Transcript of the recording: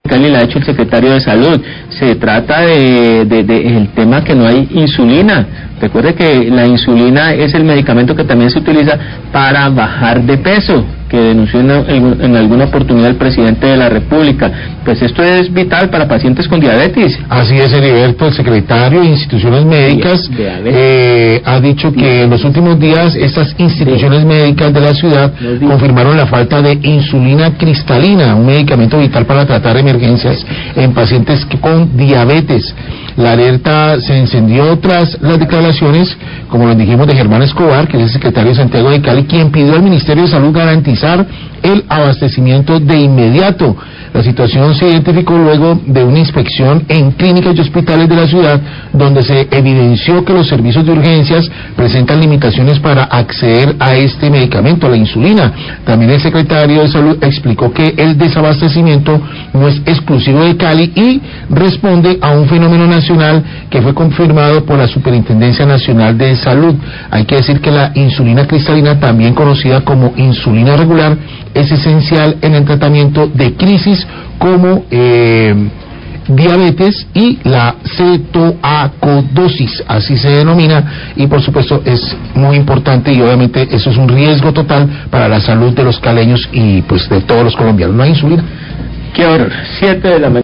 Cali la ha hecho el secretario de Salud. Se trata de el tema que no hay insulina. Recuerde que la insulina es el medicamento que también se utiliza para bajar de peso, que denunció en alguna oportunidad el presidente de la República. Pues esto es vital para pacientes con diabetes. Así es, Heriberto, el secretario de Instituciones Médicas ha dicho que en los últimos días estas instituciones médicas de la ciudad confirmaron la falta de insulina cristalina, un medicamento vital para tratar emergencias en pacientes con diabetes. La alerta se encendió tras las declaraciones, como lo dijimos, de Germán Escobar, que es el secretario de Santiago de Cali, quien pidió al Ministerio de Salud garantizar el abastecimiento de inmediato. La situación se identificó luego de una inspección en clínicas y hospitales de la ciudad, donde se evidenció que los servicios de urgencias presentan limitaciones para acceder a este medicamento, la insulina. También el secretario de Salud explicó que el desabastecimiento no es exclusivo de Cali y responde a un fenómeno nacional que fue confirmado por la Superintendencia Nacional de Salud. Hay que decir que la insulina cristalina, también conocida como insulina regular, es esencial en el tratamiento de crisis como diabetes y la cetoacidosis, así se denomina, y por supuesto es muy importante y obviamente eso es un riesgo total para la salud de los caleños y pues de todos los colombianos. No hay insulina. Qué horror. 7 de la mañana.